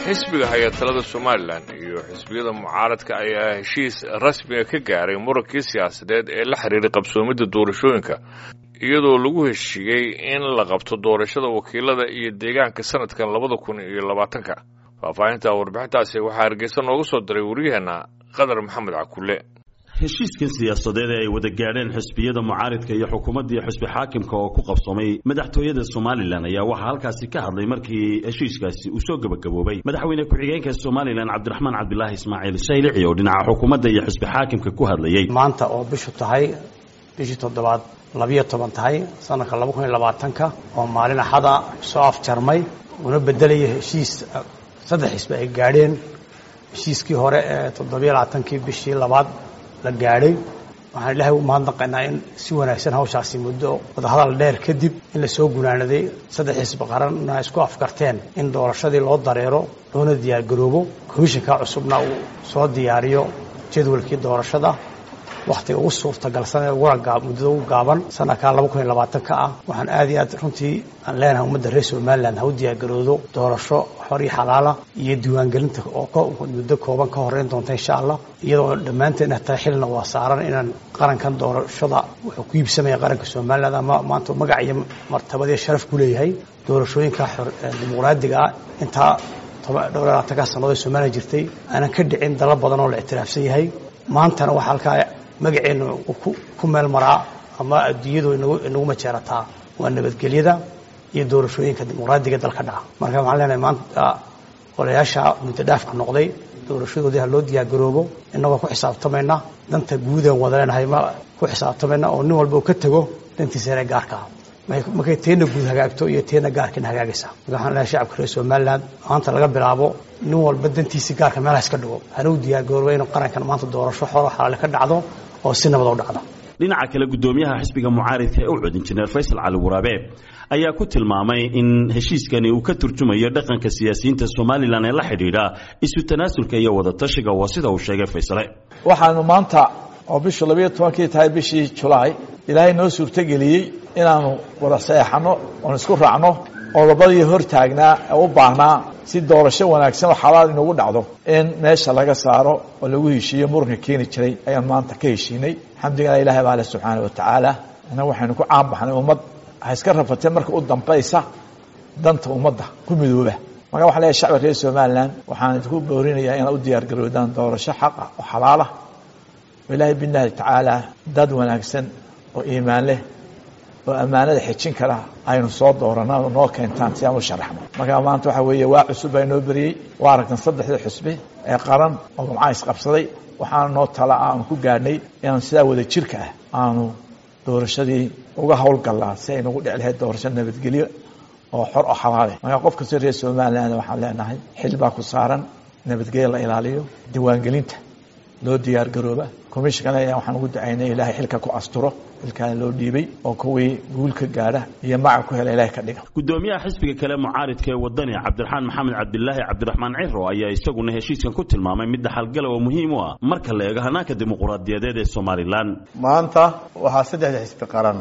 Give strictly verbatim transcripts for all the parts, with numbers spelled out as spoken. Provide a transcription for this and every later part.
xisbiga hay-adtalada Somaliland iyo xisbiyada mucaaradka ayaa heshiis rasmi ah ka gaaray murakii siyaasadeed ee la xiriiray qabsoomida doorashooyinka iyadoo lagu heshiiyay in la qabto doorashada wakiilada iyo deegaanka sanadkan labada kun iyo labaatanka. Faafahinta warbixintaasi waxaa Hargeysa noogu soo diray wariyaheena Qadar Maxamed Cakulle. heshiiskan siyaasadeed ay wada gaadheen xisbiyada mucaaradka iyo xukuumadda iyo xisbi xaakimka oo ku qabsoomay madaxtooyada Somaliland ayaa waxa halkaasi ka hadlay markii heshiiskaasi uu soo gabagaboobay madaxweyne ku-xigeenka Somaliland Cabdiraxmaan Cabdilaahi Ismaaciil Saylici oo dhinaca xukuumadda iyo xisbi xaakimka ku hadlayay maanta oo bishu tahay bishii toddobaad labiyo toban tahay sanadka laba kun iyo labaatanka oo maalin axada soo afjarmay una bedelay heshiis saddex xisbi ay gaadheen heshiiskii hore ee toddoba iyo labaatankii bishii labaad la gaadhay waxaan ilaahay u mahadnaqaynaa in si wanaagsan hawshaasi muddo wadahadal dheer kadib in la soo gunaanaday saddex xisbi qaranna isku afkarteen in doorashadii loo dareero loona diyaargaroobo komishanka cusubna uu soo diyaariyo jadwalkii doorashada waqtiga ugu suurtagalsan ee muddada ugu gaaban sanadka laba kun iyo labaatanka ah waxaan aad iyo aad runtii aan leenahay ummadda reer Somaliland ha u diyaargaroodo doorasho xor iyo xalaal ah iyo diiwaangelinta oo muddo kooban ka horeyn doonta insha Allah iyadoo dhammaanteen tahay xilna waa saaran inaan qarankan doorashada wuxuu ku iibsamay qaranka Somaliland ama maanta magac iyo martabad iyo sharaf ku leeyahay doorashooyinka dimuqraadiga inta dhowr iyo labaatan sano ee Soomaaliya jirtay aanan ka dhicin dalal badan oo la ictiraafsan yahay maantana waxa halkaa magaceena ku meel maraa ama adduunyadu inagu majeerataa waa nabadgelyada iyo doorashooyinka dimuqraadiga dalka dhaca marka waxaan leenahay maanta walaasha muddo dhaafka noqday doorashadoodii ha loo diyaar garoobo inagoo ku xisaabtamayna danta guud ee wada leenahay ma ku xisaabtamayna oo nin walba uu ka tago dantiisa ee gaarka ah markay teena guud hagaagto iyo teena gaarkan hagaagaysa waxaan leenahay shacabka reer Somaliland maanta laga bilaabo nin walba dantiisa gaarka meelaha iska dhigo hana u diyaar garoobo in qarankan maanta doorasho xor ah xalaal ka dhacdo oo si nabad u dhacdo dhinaca kale gudoomiyaha xisbiga mucaaradka ee u cod injineer Faysal Cali Waraabe ayaa ku tilmaamay in heshiiskani uu ka turjumayo dhaqanka siyaasiyiinta Somaliland ee la xidhiidha isu tanaasulka iyo wada tashiga waa sida uu sheegay Faysal waxaanu maanta oo bisha laba iyo toban tahay bishii July ilaahay noo suurtageliyay inaanu wada saxano oo isku raacno oo labadii hor taagnaa oo u baahnaa si doorasho wanaagsan oo xalaal inuu dhacdo in meesha laga saaro oo lagu heshiiyo muranka keeni jiray ayaan maanta ka heshiinay alxamdulillah ilaahay baa subhanahu wa ta'ala ana waxaanu ku caan baxnay ummad ay iska rafatay marka u dambaysa danta ummadda ku midooba marka waxa leeyahay shacabka reer Somaliland waxaan idinku boorinayaa in u diyaar garoodaan doorasho xaq ah oo xalaal ah ilaahay billahi ta'ala dad wanaagsan oo iimaan leh oo amaanada xijin kara aynu soo dooranaa oo noo keentaan si aan u sharaxno marka maanta waxa weeye waa cusub ay noo bariyay waa aragtan saddexda xisbi ee qaran oo macaays qabsaday waxaan noo tala aan ku gaadhnay inaan sidaa wada jirka ah aanu doorashadii uga hawlgalnaa si aynu ugu dhiclahay doorasho nabadgelyo oo xor oo xalaal ah marka qof kasta reer Somaliland waxaan leenahay xil baa ku saaran nabadgelyo la ilaaliyo diiwaangelinta loo diyaar garooba komishanka ayaa waxaan ugu ducaynay ilaahay xilka ku asturo ilkaan loo dhiibay oo kuwii guulka gaara iyo magac ku helay ilaahay ka dhiga gudoomiyaha xisbiga kale mucaaradka ee wadani Cabdiraxmaan Maxamed Cabdilaahi Cabdiraxmaan Ciro ayaa isaguna heshiiskan ku tilmaamay mid xalgal oo muhiim u ah marka la eego hanaanka dimuqraadiyadeed ee Somaliland maanta waxa saddex xisbi qaran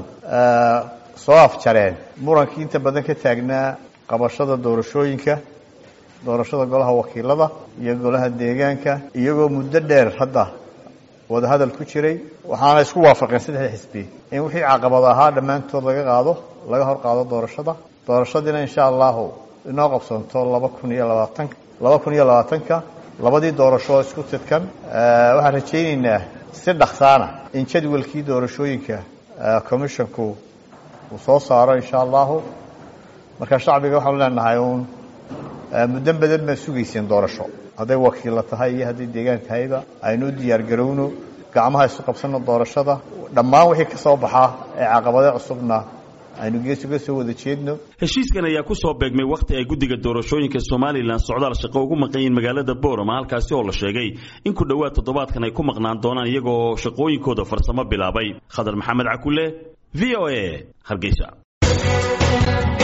soo afjareen murankii inta badan ka taagnaa qabashada doorashooyinka doorashada golaha wakiilada iyo golaha deegaanka iyagoo muddo dheer hadda wada hadal ku jiray waxaana isku waafaqeen saddex xisbi in wixii caqabad ahaa dhamaantood laga qaado laga hor qaado doorashada doorashadina insha Allah inoo qabsanto laba kun iyo labaatan laba kun iyo labaatanka labadii doorasho isku tidkan waxaan rajaynaynaa si dhaqsaana in jadwalkii doorashooyinka komishanku uu soo saaro insha Allah marka shacbiga waxaan leenahay uun muddo badan ma sugaysan doorasho haday wakiil tahay iyo haday deegaan tahayba aynu diyaar garowno gacmaha isku qabsano doorashada dhammaan wixii ka soo baxa ee caqabado cusubna aynu geesiga soo wada jeedno heshiiskan ayaa ku soo beegmay waqti ay guddiga doorashooyinka Somaliland socdaal shaqo ugu maqayn magaalada Boorama halkaas oo la sheegay in ku dhawaad toddobaadkan ay ku maqnaan doonaan iyagoo shaqooyinkooda farsamo bilaabay Qadar Maxamed Cakulle V O A Hargeysa.